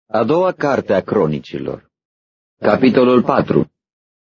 A doua carte a Cronicilor. Capitolul 4.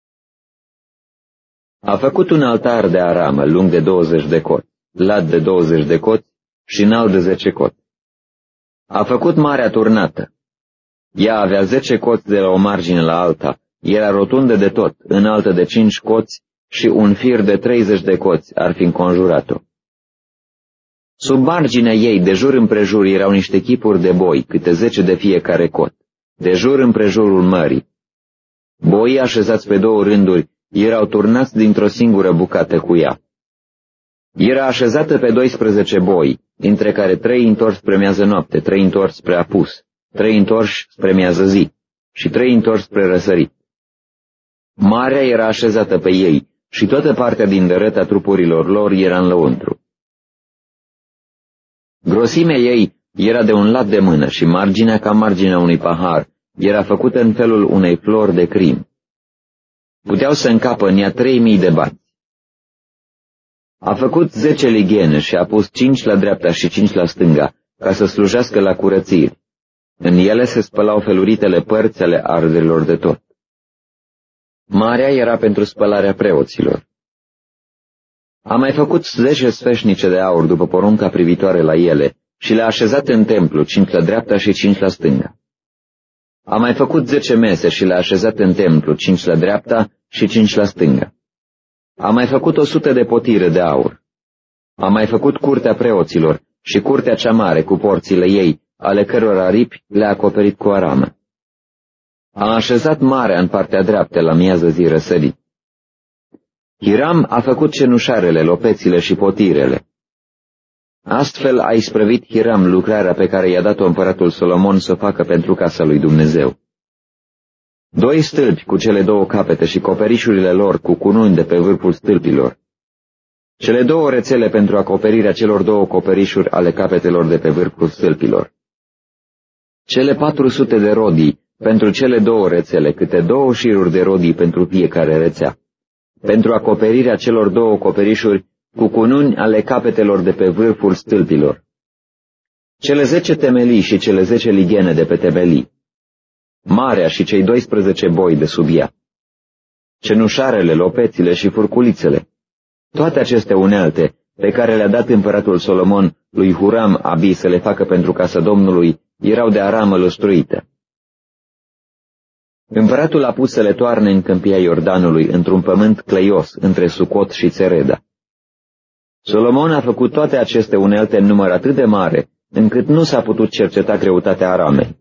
A făcut un altar de aramă lung de 20 de coți, lat de 20 de coți și înalt de 10 coți. A făcut Marea Turnată. Ea avea 10 coți de la o margine la alta, era rotundă de tot, înaltă de 5 coți și un fir de 30 de coți ar fi înconjurat-o. Sub marginea ei, de jur împrejur, erau niște chipuri de boi, câte 10 de fiecare cot, de jur împrejurul mării. Boii, așezați pe 2 rânduri, erau turnați dintr-o singură bucată cu ea. Era așezată pe 12 boi, dintre care 3 întorși spre miază noapte, 3 întorși spre apus, 3 întorși spre miază zi și 3 întorși spre răsărit. Marea era așezată pe ei și toată partea din dărăta trupurilor lor era în lăuntru. Grosimea ei era de un lat de mână și marginea ca marginea unui pahar, era făcută în felul unei flori de crin. Puteau să încapă în ea 3000 de bați. A făcut 10 lighene și a pus 5 la dreapta și 5 la stânga, ca să slujească la curățiri. În ele se spălau feluritele părți ale arderilor de tot. Marea era pentru spălarea preoților. A mai făcut 10 sfeșnice de aur după porunca privitoare la ele și le-a așezat în templu, 5 la dreapta și 5 la stânga. A mai făcut 10 mese și le-a așezat în templu, 5 la dreapta și 5 la stânga. A mai făcut 100 de potire de aur. A mai făcut curtea preoților și curtea cea mare cu porțile ei, ale căror aripi le-a acoperit cu aramă. A așezat marea în partea dreaptă la miază zi răsărit. Hiram a făcut cenușarele, lopețile și potirele. Astfel a isprăvit Hiram lucrarea pe care i-a dat-o împăratul Solomon să o facă pentru casa lui Dumnezeu. 2 stâlpi cu cele 2 capete și coperișurile lor cu cununi de pe vârful stâlpilor. Cele 2 rețele pentru acoperirea celor 2 coperișuri ale capetelor de pe vârful stâlpilor. Cele 400 de rodii pentru cele 2 rețele, câte 2 șiruri de rodii pentru fiecare rețea. Pentru acoperirea celor 2 coperișuri cu cununi ale capetelor de pe vârful stâlpilor. Cele 10 temelii și cele 10 lighene de pe temelii. Marea și cei 12 boi de sub ea. Cenușarele, lopețile și furculițele. Toate aceste unelte pe care le-a dat împăratul Solomon lui Huram Abi să le facă pentru casa Domnului erau de aramă lustruită. Împăratul a pus să le toarne în câmpia Iordanului, într-un pământ cleios, între Sucot și Țereda. Solomon a făcut toate aceste unelte în număr atât de mare, încât nu s-a putut cerceta greutatea aramei.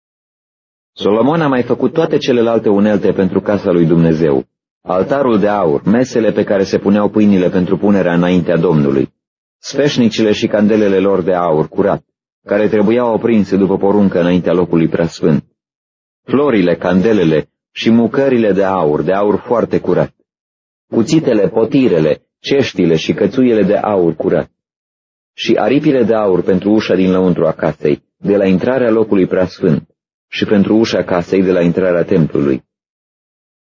Solomon a mai făcut toate celelalte unelte pentru casa lui Dumnezeu, altarul de aur, mesele pe care se puneau pâinile pentru punerea înaintea Domnului, sfeșnicile și candelele lor de aur curat, care trebuiau oprinse după poruncă înaintea locului preasfânt, florile, candelele și mucările de aur foarte curat, cuțitele, potirele, ceștile și cățuiele de aur curat, și aripile de aur pentru ușa din lăuntru a casei, de la intrarea locului preasfânt, și pentru ușa casei de la intrarea templului,